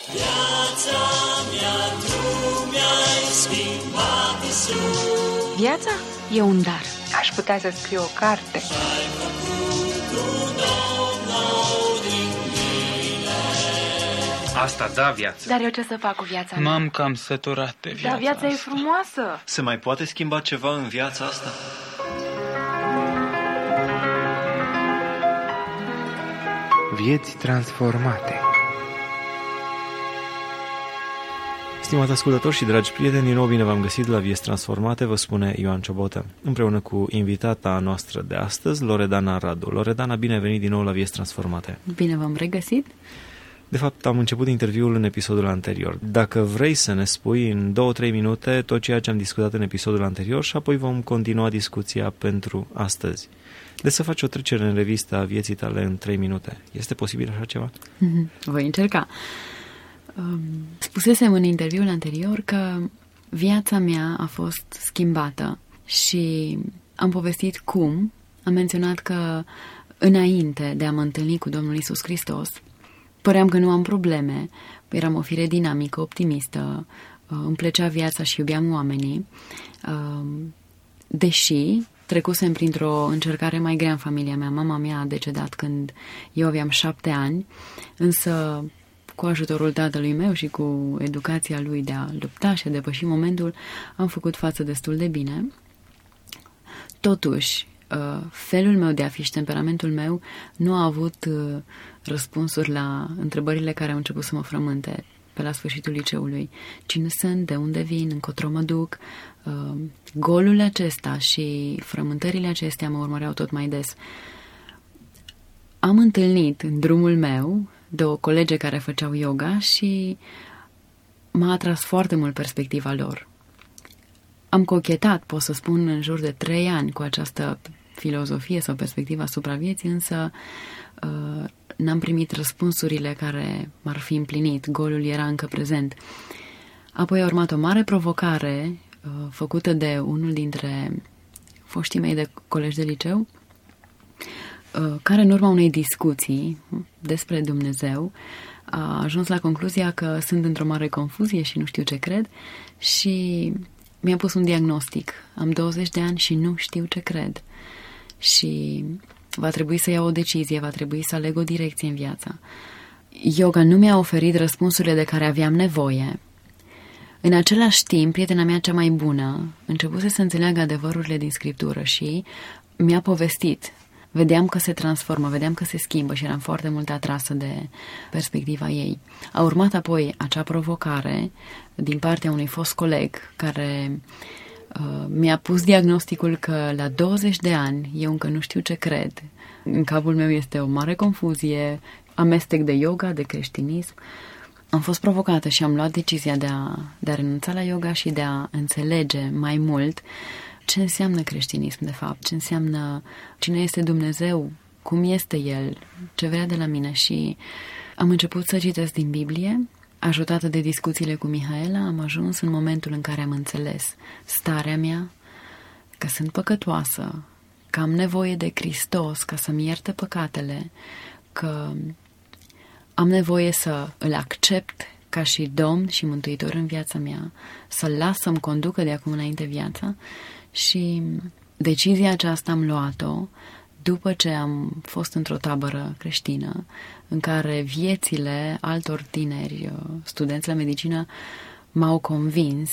Viața mea, tu mi-ai schimbat, Iisus. Viața e un dar. Aș putea să scriu o carte. Și-ai făcut un om nou din mine. Asta da viață. Dar eu ce să fac cu viața mea? M-am cam săturat de viața Dar viața e asta. frumoasă. Se mai poate schimba ceva în viața asta? Vieți transformate. Stimați ascultători și dragi prieteni, din nou bine v-am găsit la Vieți Transformate, vă spune Ioan Ciobotă, împreună cu invitata noastră de astăzi, Loredana Radu. Loredana, bine ai venit din nou la Vieți Transformate. Bine v-am regăsit. De fapt, am început interviul în episodul anterior. Dacă vrei să ne spui în 2-3 minute tot ceea ce am discutat în episodul anterior și apoi vom continua discuția pentru astăzi. Deci să faci o trecere în revistă a vieții tale în 3 minute. Este posibil așa ceva? Voi încerca. Spusesem în interviul anterior că viața mea a fost schimbată și am povestit cum. Am menționat că înainte de a mă întâlni cu Domnul Iisus Hristos, păream că nu am probleme, eram o fire dinamică, optimistă, îmi plăcea viața și iubeam oamenii, deși trecusem printr-o încercare mai grea în familia mea. Mama mea a decedat când eu aveam 7 ani, însă cu ajutorul tatălui meu și cu educația lui de a lupta și a depăși momentul, am făcut față destul de bine. Totuși, felul meu de a fi și temperamentul meu nu a avut răspunsuri la întrebările care au început să mă frământe pe la sfârșitul liceului. Cine sunt, de unde vin, încotro mă duc. Golul acesta și frământările acestea mă urmăreau tot mai des. Am întâlnit în drumul meu două colege care făceau yoga și m-a atras foarte mult perspectiva lor. Am cochetat, pot să spun, în jur de 3 ani cu această filozofie sau perspectivă asupra vieții, însă n-am primit răspunsurile care m-ar fi împlinit. Golul era încă prezent. Apoi a urmat o mare provocare făcută de unul dintre foștii mei de colegi de liceu, care în urma unei discuții despre Dumnezeu a ajuns la concluzia că sunt într-o mare confuzie și nu știu ce cred și mi-a pus un diagnostic. Am 20 de ani și nu știu ce cred. Și va trebui să iau o decizie, va trebui să aleg o direcție în viață. Yoga nu mi-a oferit răspunsurile de care aveam nevoie. În același timp, prietena mea cea mai bună începuse să înțeleagă adevărurile din Scriptură și mi-a povestit. Vedeam că se transformă, vedeam că se schimbă și eram foarte mult atrasă de perspectiva ei. A urmat apoi acea provocare din partea unui fost coleg care mi-a pus diagnosticul că la 20 de ani eu încă nu știu ce cred. În capul meu este o mare confuzie, amestec de yoga, de creștinism. Am fost provocată și am luat decizia de a renunța la yoga și de a înțelege mai mult ce înseamnă creștinism, de fapt, ce înseamnă, cine este Dumnezeu, cum este El, ce vrea de la mine. Și am început să citesc din Biblie. Ajutată de discuțiile cu Mihaela, am ajuns în momentul în care am înțeles starea mea, că sunt păcătoasă, că am nevoie de Hristos ca să-mi ierte păcatele, că am nevoie să îl accept ca și Domn și Mântuitor în viața mea, să-l las să-mi conducă de acum înainte viața. Și decizia aceasta am luat-o după ce am fost într-o tabără creștină în care viețile altor tineri, studenți la medicină, m-au convins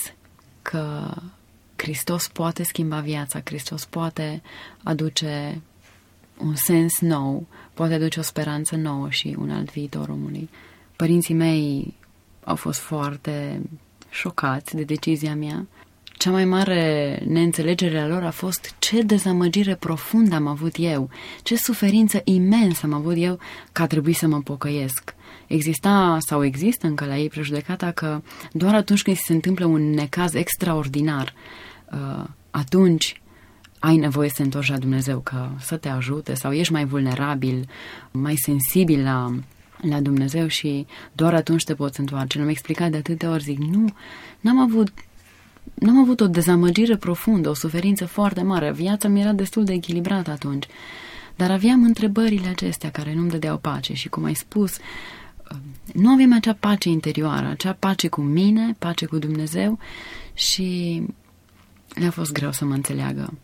că Hristos poate schimba viața, Hristos poate aduce un sens nou, poate aduce o speranță nouă și un alt viitor omului. Părinții mei au fost foarte șocați de decizia mea. Cea mai mare neînțelegere a lor a fost ce dezamăgire profundă am avut eu, ce suferință imensă am avut eu că a trebuit să mă pocăiesc. Exista sau există încă la ei prejudecata că doar atunci când se întâmplă un necaz extraordinar, atunci ai nevoie să te întorci la Dumnezeu, că să te ajute, sau ești mai vulnerabil, mai sensibil la Dumnezeu și doar atunci te poți întoarce. Nu mi-a explicat de atâtea ori, zic, n-am avut o dezamăgire profundă, o suferință foarte mare. Viața mi era destul de echilibrată atunci. Dar aveam întrebările acestea care nu-mi dădeau pace și, cum ai spus, nu aveam acea pace interioară, acea pace cu mine, pace cu Dumnezeu și le-a fost greu să mă înțeleagă.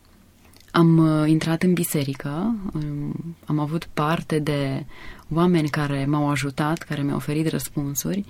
Am intrat în biserică, am avut parte de oameni care m-au ajutat, care mi-au oferit răspunsuri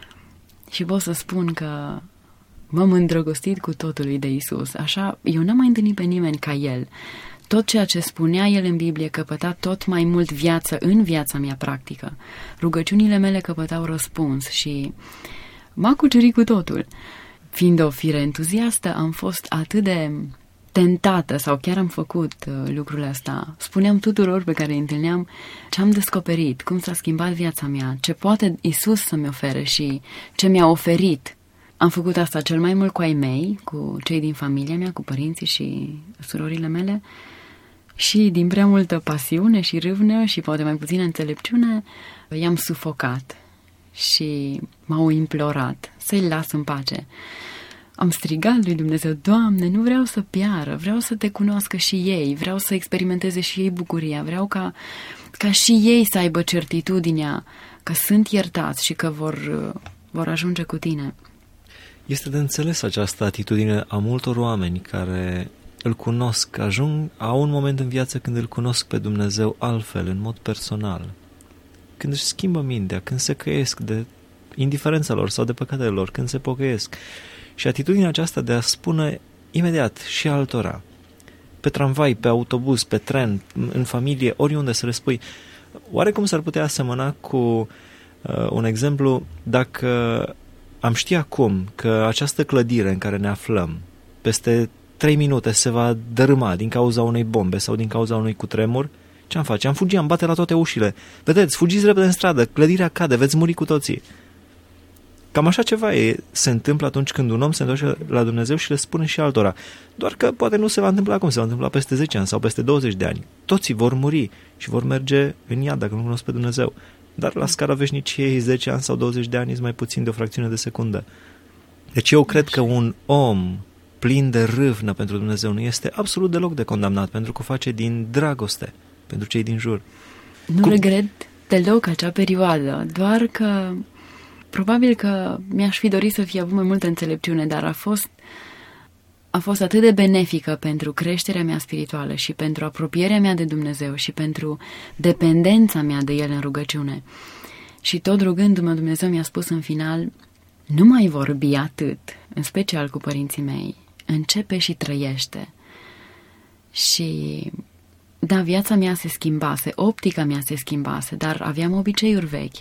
și pot să spun că m-am îndrăgostit cu totul de Isus. Așa, eu n-am mai întâlnit pe nimeni ca El. Tot ceea ce spunea El în Biblie căpăta tot mai mult viață în viața mea practică. Rugăciunile mele căpătau răspuns și m-a cucerit cu totul. Fiind o fire entuziastă, am fost atât de tentată sau chiar am făcut lucrul ăsta. Spuneam tuturor pe care îi întâlneam ce am descoperit, cum s-a schimbat viața mea, ce poate Isus să-mi ofere și ce mi-a oferit. Am făcut asta cel mai mult cu ai mei, cu cei din familia mea, cu părinții și surorile mele și din prea multă pasiune și râvnă și poate mai puțină înțelepciune i-am sufocat și m-au implorat să-i las în pace. Am strigat lui Dumnezeu: Doamne, nu vreau să piară, vreau să te cunoască și ei, vreau să experimenteze și ei bucuria, vreau ca și ei să aibă certitudinea că sunt iertați și că vor ajunge cu tine. Este de înțeles această atitudine a multor oameni care îl cunosc, au un moment în viață când îl cunosc pe Dumnezeu altfel, în mod personal. Când își schimbă mintea, când se căiesc de indiferența lor sau de păcatele lor, când se pocăiesc. Și atitudinea aceasta de a spune imediat și altora, pe tramvai, pe autobuz, pe tren, în familie, oriunde, să le spui, oarecum s-ar putea asemăna cu un exemplu dacă am ști acum că această clădire în care ne aflăm peste 3 minute se va dărâma din cauza unei bombe sau din cauza unui cutremur, ce am face? Am fugit, am bate la toate ușile. Vedeți, fugiți repede în stradă, clădirea cade, veți muri cu toții. Cam așa ceva se întâmplă atunci când un om se întoarce la Dumnezeu și le spune și altora. Doar că poate nu se va întâmpla acum, se va întâmpla peste 10 ani sau peste 20 de ani. Toții vor muri și vor merge în iad dacă nu cunosc pe Dumnezeu. Dar la scara veșniciei 10 ani sau 20 de ani este mai puțin de o fracțiune de secundă. Deci eu cred că un om plin de râvnă pentru Dumnezeu nu este absolut deloc de condamnat, pentru că o face din dragoste pentru cei din jur. Nu regret deloc acea perioadă, doar că probabil că mi-aș fi dorit să fie avut mai multă înțelepciune, dar a fost atât de benefică pentru creșterea mea spirituală și pentru apropierea mea de Dumnezeu și pentru dependența mea de El în rugăciune. Și tot rugându-mă, Dumnezeu mi-a spus în final: nu mai vorbi atât, în special cu părinții mei, începe și trăiește. Și da, viața mea se schimbase, optica mea se schimbase, dar aveam obiceiuri vechi.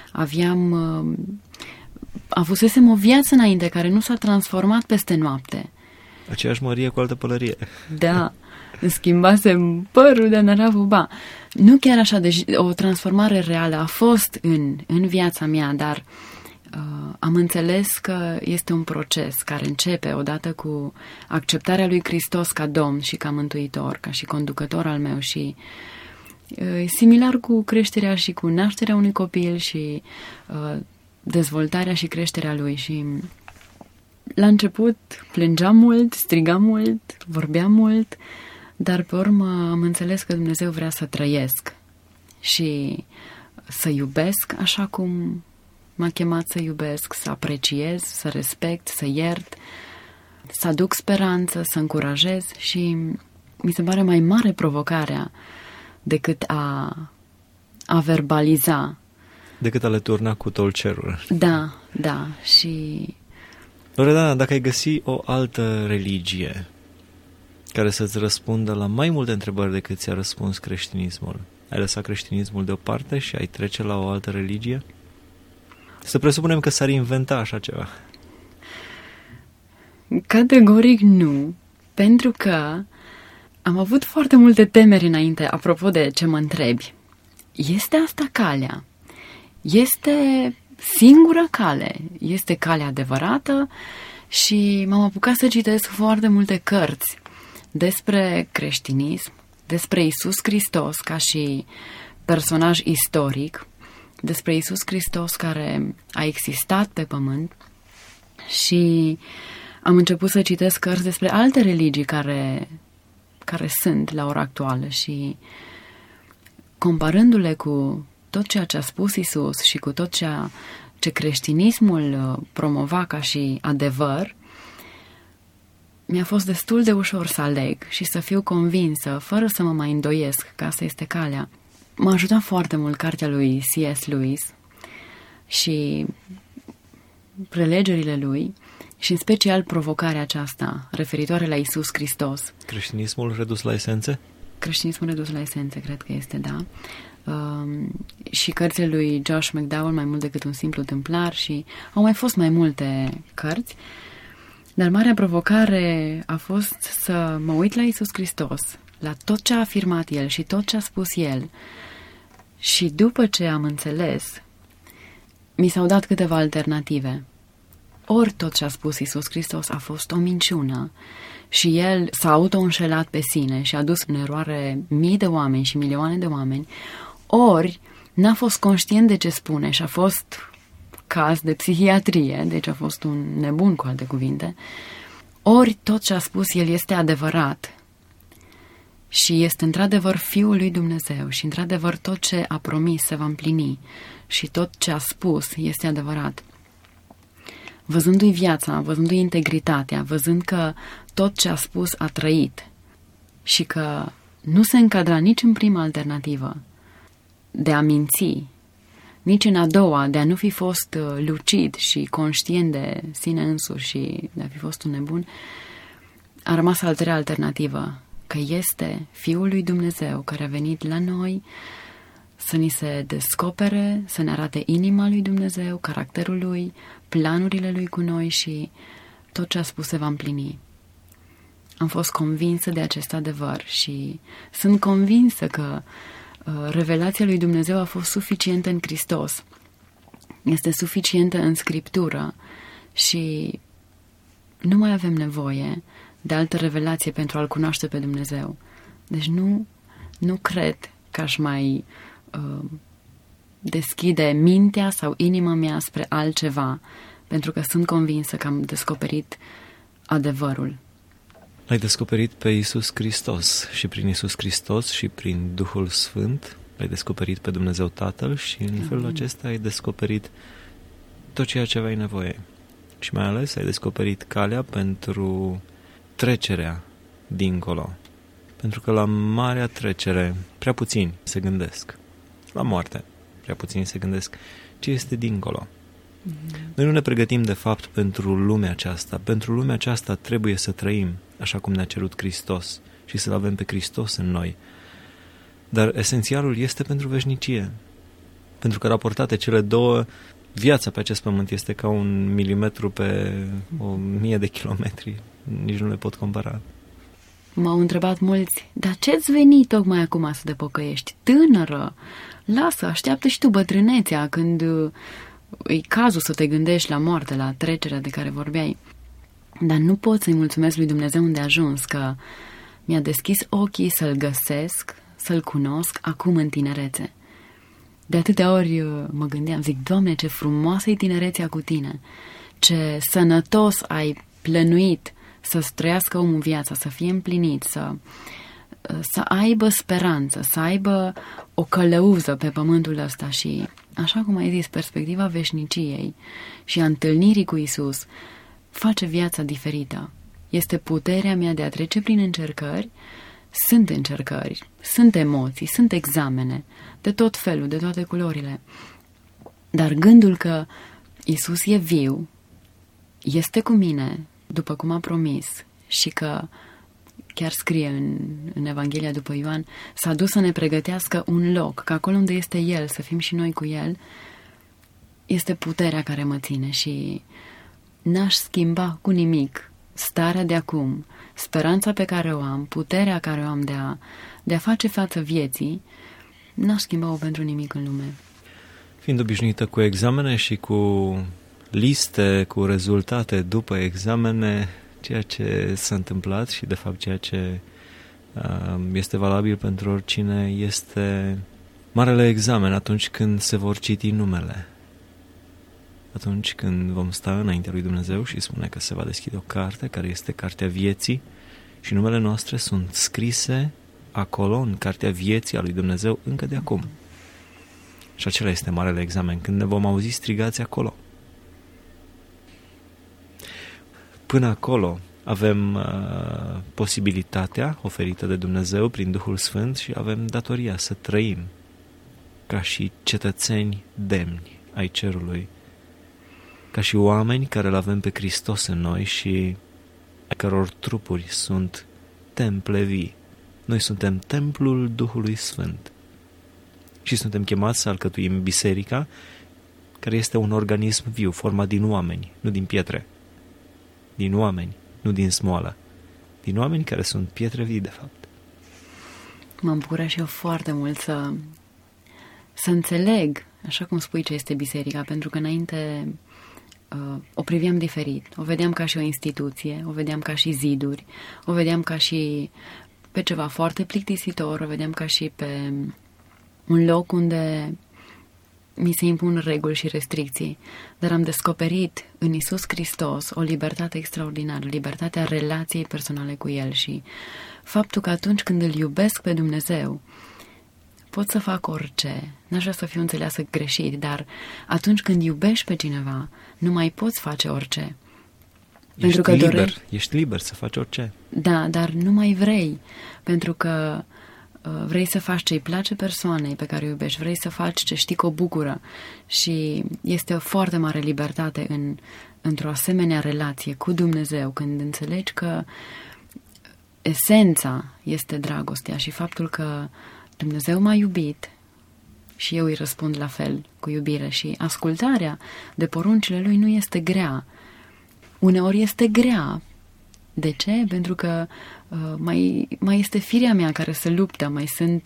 Avusesem o viață înainte care nu s-a transformat peste noapte. Aceeași mărie cu altă pălărie. Da, îmi schimbasem părul de năravuba. Nu chiar așa, deci o transformare reală a fost în viața mea, dar am înțeles că este un proces care începe odată cu acceptarea lui Hristos ca Domn și ca Mântuitor, ca și conducător al meu și similar cu creșterea și cu nașterea unui copil și dezvoltarea și creșterea lui. Și la început plângeam mult, strigam mult, vorbeam mult, dar pe urmă am înțeles că Dumnezeu vrea să trăiesc și să iubesc așa cum m-a chemat să iubesc, să apreciez, să respect, să iert, să aduc speranță, să încurajez și mi se pare mai mare provocarea decât a verbaliza. Decât a le turna cu tolcerul. Da, și... Loredana, dacă ai găsi o altă religie care să-ți răspundă la mai multe întrebări decât ți-a răspuns creștinismul, ai lăsat creștinismul deoparte și ai trece la o altă religie? Să presupunem că s-ar inventa așa ceva. Categoric nu, pentru că am avut foarte multe temeri înainte, apropo de ce mă întrebi. Este asta calea? Este singura cale? Este calea adevărată? Și m-am apucat să citesc foarte multe cărți despre creștinism, despre Iisus Hristos ca și personaj istoric, despre Iisus Hristos care a existat pe pământ și am început să citesc cărți despre alte religii care sunt la ora actuală și comparându-le cu tot ceea ce a spus Iisus și cu tot ceea ce creștinismul promova ca și adevăr, mi-a fost destul de ușor să aleg și să fiu convinsă, fără să mă mai îndoiesc că asta este calea. M-a ajutat foarte mult cartea lui C.S. Lewis și prelegerile lui și în special provocarea aceasta referitoare la Iisus Hristos. Creștinismul redus la esențe? Creștinismul redus la esențe, cred că este, da. Și cărțile lui Josh McDowell, Mai mult decât un simplu tâmplar, și au mai fost mai multe cărți, dar marea provocare a fost să mă uit la Iisus Hristos, la tot ce a afirmat El și tot ce a spus El, și după ce am înțeles, mi s-au dat câteva alternative. Ori tot ce a spus Iisus Hristos a fost o minciună și El s-a auto-înșelat pe sine și a dus în eroare mii de oameni și milioane de oameni, ori n-a fost conștient de ce spune și a fost caz de psihiatrie, deci a fost un nebun, cu alte cuvinte, ori tot ce a spus El este adevărat și este într-adevăr Fiul lui Dumnezeu și într-adevăr tot ce a promis se va împlini și tot ce a spus este adevărat. Văzându-i viața, văzându-i integritatea, văzând că tot ce a spus a trăit și că nu se încadra nici în prima alternativă de a minți, nici în a doua de a nu fi fost lucid și conștient de sine însuși și de a fi fost un nebun, a rămas a treia alternativă, că este Fiul lui Dumnezeu care a venit la noi să ni se descopere, să ne arate inima lui Dumnezeu, caracterul lui, planurile lui cu noi și tot ce a spus se va împlini. Am fost convinsă de acest adevăr și sunt convinsă că revelația lui Dumnezeu a fost suficientă în Hristos, este suficientă în Scriptură și nu mai avem nevoie de altă revelație pentru a-L cunoaște pe Dumnezeu. Deci nu cred că aș mai deschide mintea sau inima mea spre altceva, pentru că sunt convinsă că am descoperit adevărul. L-ai descoperit pe Iisus Hristos și prin Iisus Hristos și prin Duhul Sfânt l-ai descoperit pe Dumnezeu Tatăl și în felul acesta ai descoperit tot ceea ce aveai nevoie. Și mai ales ai descoperit calea pentru trecerea dincolo. Pentru că la marea trecere prea puțini se gândesc. La moarte prea puțini se gândesc ce este dincolo. Noi nu ne pregătim de fapt pentru lumea aceasta. Pentru lumea aceasta trebuie să trăim așa cum ne-a cerut Hristos și să-L avem pe Hristos în noi. Dar esențialul este pentru veșnicie. Pentru că raportate cele două, viața pe acest pământ este ca 1 milimetru pe 1000 de kilometri. Nici nu le pot compara. M-au întrebat mulți, dar ce-ți veni tocmai acum să te pocăiești? Tânără, lasă, așteaptă și tu bătrânețea când e cazul să te gândești la moarte, la trecerea de care vorbeai. Dar nu pot să-i mulțumesc lui Dumnezeu unde a ajuns, că mi-a deschis ochii să-L găsesc, să-L cunosc acum în tinerețe. De atâtea ori mă gândeam, zic, Doamne, ce frumoasă e tinerețea cu Tine, ce sănătos ai plănuit să-ți trăiască omul viața, să fie împlinit, să aibă speranță, să aibă o călăuză pe pământul ăsta și, așa cum ai zis, perspectiva veșniciei și a întâlnirii cu Iisus face viața diferită. Este puterea mea de a trece prin încercări. Sunt încercări, sunt emoții, sunt examene de tot felul, de toate culorile. Dar gândul că Iisus e viu, este cu mine, după cum a promis, și că chiar scrie în Evanghelia după Ioan, s-a dus să ne pregătească un loc, că acolo unde este El, să fim și noi cu El, este puterea care mă ține și n-aș schimba cu nimic starea de acum, speranța pe care o am, puterea care o am de a face față vieții, n-aș schimba-o pentru nimic în lume. Fiind obișnuită cu examene și cu liste, cu rezultate după examene, ceea ce s-a întâmplat și de fapt ceea ce este valabil pentru oricine este marele examen atunci când se vor citi numele. Atunci când vom sta înaintea lui Dumnezeu și spune că se va deschide o carte care este cartea vieții și numele noastre sunt scrise acolo în cartea vieții a lui Dumnezeu încă de acum. Și acela este marele examen, când ne vom auzi strigați acolo. Până acolo avem posibilitatea oferită de Dumnezeu prin Duhul Sfânt și avem datoria să trăim ca și cetățeni demni ai cerului, ca și oameni care îl avem pe Hristos în noi și a căror trupuri sunt temple vii. Noi suntem templul Duhului Sfânt și suntem chemați să alcătuim biserica, care este un organism viu, format din oameni, nu din pietre. Din oameni, nu din smoală. Din oameni care sunt pietre vii, de fapt. Mă bucură și eu foarte mult să înțeleg, așa cum spui, ce este biserica, pentru că înainte o priveam diferit. O vedeam ca și o instituție, o vedeam ca și ziduri, o vedeam ca și pe ceva foarte plictisitor, o vedeam ca și pe un loc unde mi se impun reguli și restricții, dar am descoperit în Iisus Hristos o libertate extraordinară, libertatea relației personale cu El și faptul că atunci când îl iubesc pe Dumnezeu, pot să fac orice. N-aș vrea să fiu înțeleasă greșit, dar atunci când iubești pe cineva, nu mai poți face orice. Ești liber să faci orice. Da, dar nu mai vrei, pentru că vrei să faci ce îi place persoanei pe care o iubești, vrei să faci ce știi că o bucură și este o foarte mare libertate într-o asemenea relație cu Dumnezeu, când înțelegi că esența este dragostea și faptul că Dumnezeu m-a iubit și eu îi răspund la fel cu iubire și ascultarea de poruncile Lui nu este grea. Uneori este grea. De ce? Pentru că mai este firea mea care se luptă, mai sunt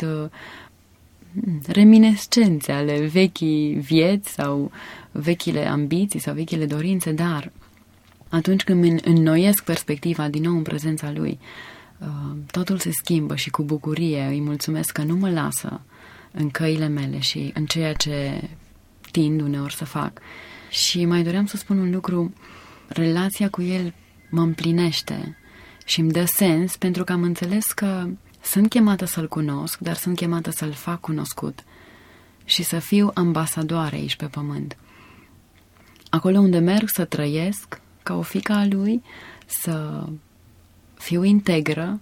reminiscențe ale vechii vieți sau vechile ambiții sau vechile dorințe, dar atunci când înnoiesc perspectiva din nou în prezența Lui, totul se schimbă și cu bucurie îi mulțumesc că nu mă lasă în căile mele și în ceea ce tind uneori să fac. Și mai doream să spun un lucru, relația cu El mă împlinește și îmi dă sens pentru că am înțeles că sunt chemată să-L cunosc, dar sunt chemată să-L fac cunoscut și să fiu ambasadoare aici pe pământ. Acolo unde merg să trăiesc ca o fiică a Lui, să fiu integră,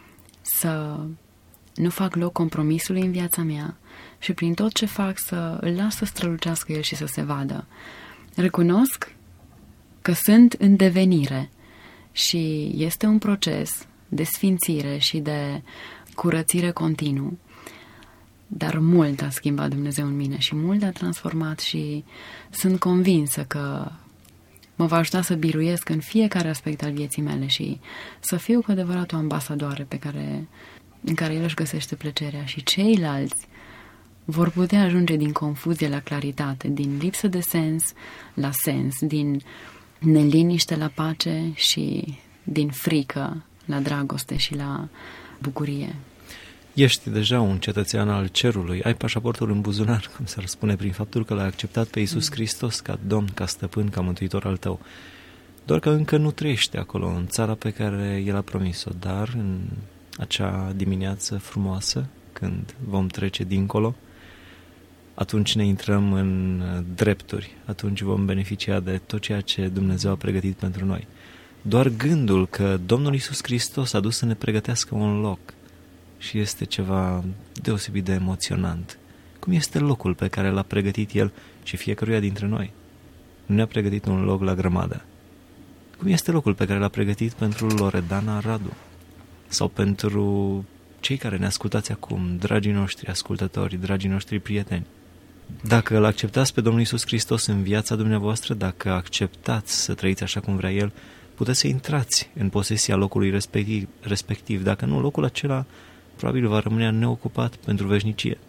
să nu fac loc compromisului în viața mea și prin tot ce fac să îl las să strălucească El și să se vadă. Recunosc că sunt în devenire și este un proces de sfințire și de curățire continuu, dar mult a schimbat Dumnezeu în mine și mult a transformat și sunt convinsă că mă va ajuta să biruiesc în fiecare aspect al vieții mele și să fiu cu adevărat o ambasadoare în care El își găsește plăcerea și ceilalți vor putea ajunge din confuzie la claritate, din lipsă de sens la sens, din neliniște la pace și din frică la dragoste și la bucurie. Ești deja un cetățean al cerului, ai pașaportul în buzunar, cum se răspune, prin faptul că l-ai acceptat pe Iisus Hristos ca Domn, ca Stăpân, ca Mântuitor al tău. Doar că încă nu trăiești acolo, în țara pe care El a promis-o, dar în acea dimineață frumoasă, când vom trece dincolo, atunci ne intrăm în drepturi, atunci vom beneficia de tot ceea ce Dumnezeu a pregătit pentru noi. Doar gândul că Domnul Iisus Hristos a dus să ne pregătească un loc și este ceva deosebit de emoționant. Cum este locul pe care l-a pregătit El și fiecăruia dintre noi? Nu ne-a pregătit un loc la grămadă. Cum este locul pe care l-a pregătit pentru Loredana Radu? Sau pentru cei care ne ascultați acum, dragii noștri ascultători, dragii noștri prieteni? Dacă îl acceptați pe Domnul Iisus Hristos în viața dumneavoastră, dacă acceptați să trăiți așa cum vrea El, puteți să intrați în posesia locului respectiv. Dacă nu, locul acela probabil va rămâne neocupat pentru veșnicie.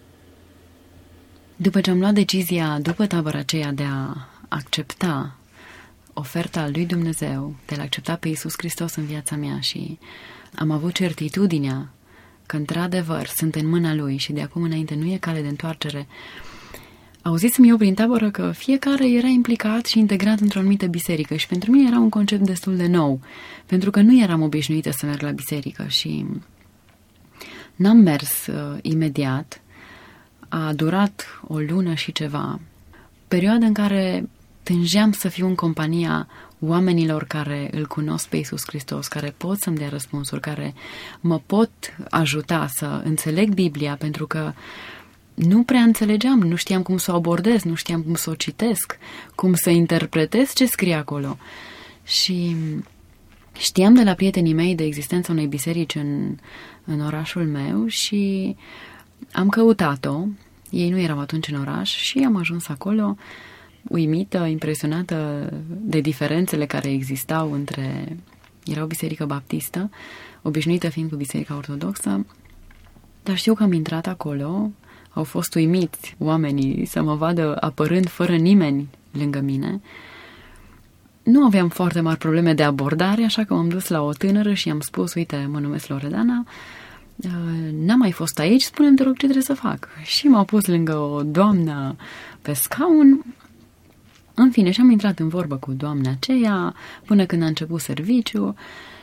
După ce am luat decizia, după tabăra aceea, de a accepta oferta lui Dumnezeu, de a accepta pe Iisus Hristos în viața mea și am avut certitudinea că într-adevăr sunt în mâna Lui și de acum înainte nu e cale de întoarcere, auzisem eu prin tabără că fiecare era implicat și integrat într-o anumită biserică și pentru mine era un concept destul de nou, pentru că nu eram obișnuită să merg la biserică și n-am mers imediat. a durat o lună și ceva. Perioada în care tângeam să fiu în compania oamenilor care îl cunosc pe Iisus Hristos, care pot să-mi dea răspunsuri, care mă pot ajuta să înțeleg Biblia, pentru că nu prea înțelegeam, nu știam cum să o abordez, nu știam cum să o citesc, cum să interpretez ce scrie acolo. Și știam de la prietenii mei de existența unei biserici în orașul meu și am căutat-o. Ei nu erau atunci în oraș și am ajuns acolo uimită, impresionată de diferențele care existau între... Era o biserică baptistă, obișnuită fiind cu biserica ortodoxă, dar știu că am intrat acolo, au fost uimiți oamenii să mă vadă apărând fără nimeni lângă mine. Nu aveam foarte mari probleme de abordare, așa că m-am dus la o tânără și i-am spus, uite, mă numesc Loredana, n-am mai fost aici, spune-mi, te rog, ce trebuie să fac. Și m-au pus lângă o doamnă pe scaun. În fine, și am intrat în vorbă cu doamna aceea până când a început serviciu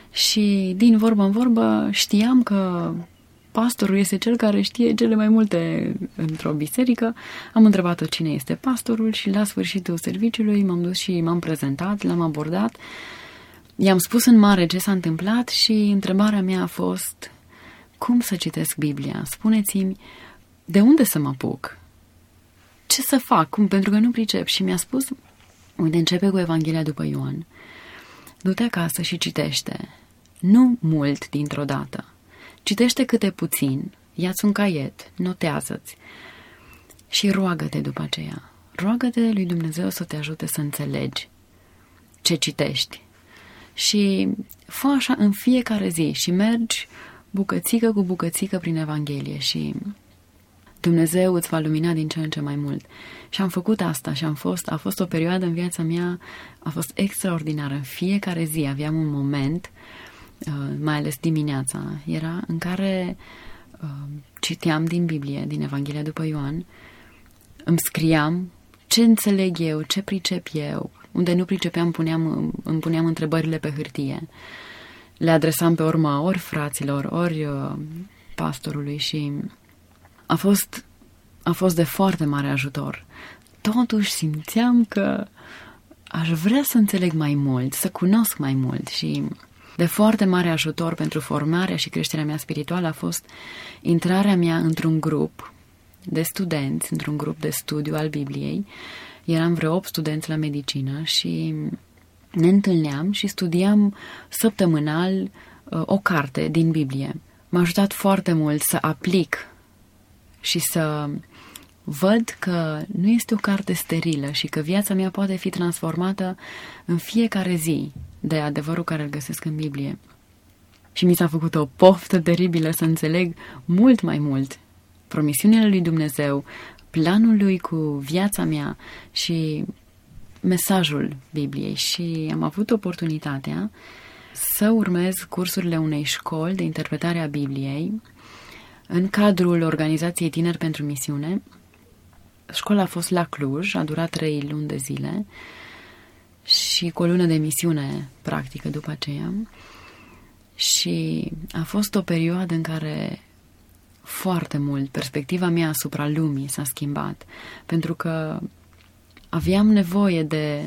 și din vorbă în vorbă știam că pastorul este cel care știe cele mai multe într-o biserică. Am întrebat-o cine este pastorul și la sfârșitul serviciului m-am dus și m-am prezentat, l-am abordat. I-am spus în mare ce s-a întâmplat și întrebarea mea a fost: cum să citesc Biblia? Spuneți-mi de unde să mă apuc? Ce să fac? Cum? Pentru că nu pricep. Și mi-a spus, uite, începe cu Evanghelia după Ioan. Du-te acasă și citește. Nu mult dintr-o dată. Citește câte puțin, ia-ți un caiet, notează-ți și roagă-te după aceea. Roagă-te lui Dumnezeu să te ajute să înțelegi ce citești. Și fă așa în fiecare zi și mergi bucățică cu bucățică prin Evanghelie și Dumnezeu îți va lumina din ce în ce mai mult. Și am făcut asta și a fost o perioadă în viața mea, a fost extraordinară. În fiecare zi aveam un moment, mai ales dimineața, era în care citeam din Biblie, din Evanghelia după Ioan, îmi scriam ce înțeleg eu, ce pricep eu, unde nu pricepeam îmi puneam întrebările pe hârtie. Le adresam pe urmă ori fraților, ori pastorului și a fost de foarte mare ajutor. Totuși simțeam că aș vrea să înțeleg mai mult, să cunosc mai mult și de foarte mare ajutor pentru formarea și creșterea mea spirituală a fost intrarea mea într-un grup de studenți, într-un grup de studiu al Bibliei. Eram vreo 8 studenți la medicină și ne întâlneam și studiam săptămânal o carte din Biblie. M-a ajutat foarte mult să aplic și să văd că nu este o carte sterilă și că viața mea poate fi transformată în fiecare zi de adevărul care îl găsesc în Biblie. Și mi s-a făcut o poftă teribilă să înțeleg mult mai mult promisiunile lui Dumnezeu, planul lui cu viața mea și mesajul Bibliei. Și am avut oportunitatea să urmez cursurile unei școli de interpretare a Bibliei în cadrul organizației Tineri pentru Misiune. Școala a fost la Cluj, a durat 3 luni de zile și cu o lună de misiune practică după aceea. Și a fost o perioadă în care foarte mult perspectiva mea asupra lumii s-a schimbat, pentru că aveam nevoie de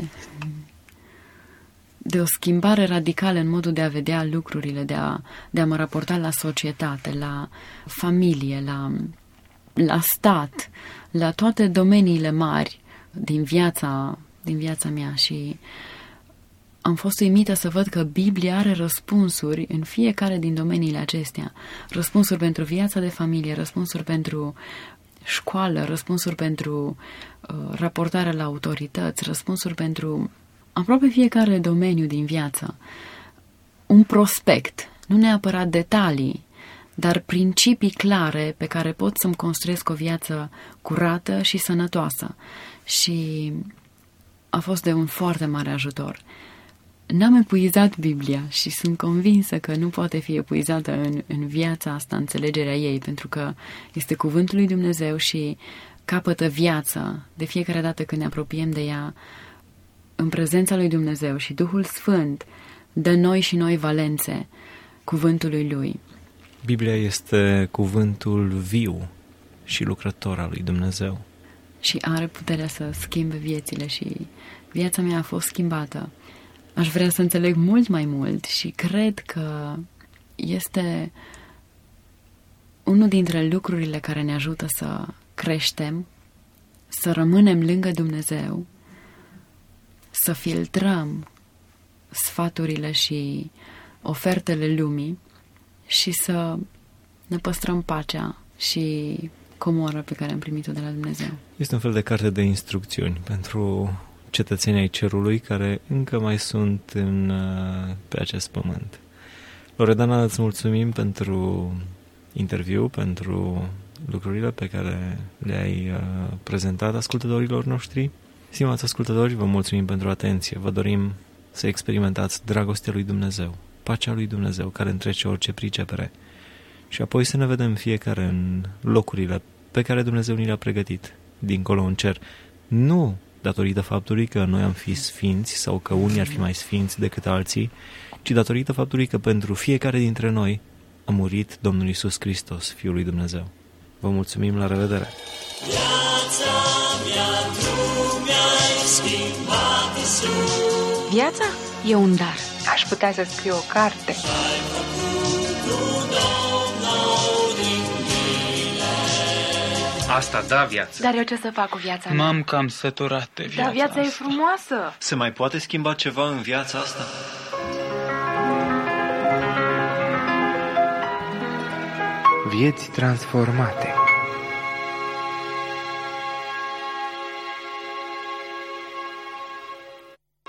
o schimbare radicală în modul de a vedea lucrurile, de a mă raporta la societate, la familie, la stat, la toate domeniile mari din viața mea și am fost uimită să văd că Biblia are răspunsuri în fiecare din domeniile acestea. Răspunsuri pentru viața de familie, răspunsuri pentru școală, răspunsuri pentru raportarea la autorități, răspunsuri pentru aproape fiecare domeniu din viață. Un prospect, nu neapărat detalii, dar principii clare pe care pot să-mi construiesc o viață curată și sănătoasă. Și a fost de un foarte mare ajutor. N-am epuizat Biblia și sunt convinsă că nu poate fi epuizată în viața asta, înțelegerea ei, pentru că este cuvântul lui Dumnezeu și capătă viață de fiecare dată când ne apropiem de ea în prezența lui Dumnezeu și Duhul Sfânt dă noi și noi valențe cuvântului lui. Biblia este cuvântul viu și lucrător al lui Dumnezeu. Și are puterea să schimbe viețile și viața mea a fost schimbată. Aș vrea să înțeleg mult mai mult și cred că este unul dintre lucrurile care ne ajută să creștem, să rămânem lângă Dumnezeu, să filtrăm sfaturile și ofertele lumii și să ne păstrăm pacea și comoră pe care am primit-o de la Dumnezeu. Este un fel de carte de instrucțiuni pentru cetățenii ai cerului care încă mai sunt pe acest pământ. Loredana, îți mulțumim pentru interviu, pentru lucrurile pe care le-ai prezentat ascultătorilor noștri. Stimați ascultători, vă mulțumim pentru atenție. Vă dorim să experimentați dragostea lui Dumnezeu, pacea lui Dumnezeu care întrece orice pricepere și apoi să ne vedem fiecare în locurile pe care Dumnezeu ni le-a pregătit, dincolo în cer. Nu datorită faptului că noi am fi sfinți sau că unii ar fi mai sfinți decât alții, ci datorită faptului că pentru fiecare dintre noi a murit Domnul Iisus Hristos, Fiul lui Dumnezeu. Vă mulțumim, la revedere! Viața mea, tu mi-ai schimbat, Iisus. Viața e un dar. Aș putea să scriu o carte. Ai făcut un om nou din mine. Asta da viață. Dar eu ce să fac cu viața mea? M-am cam săturat de viața Dar viața e asta. frumoasă. Se mai poate schimba ceva în viața asta? Vieți transformate.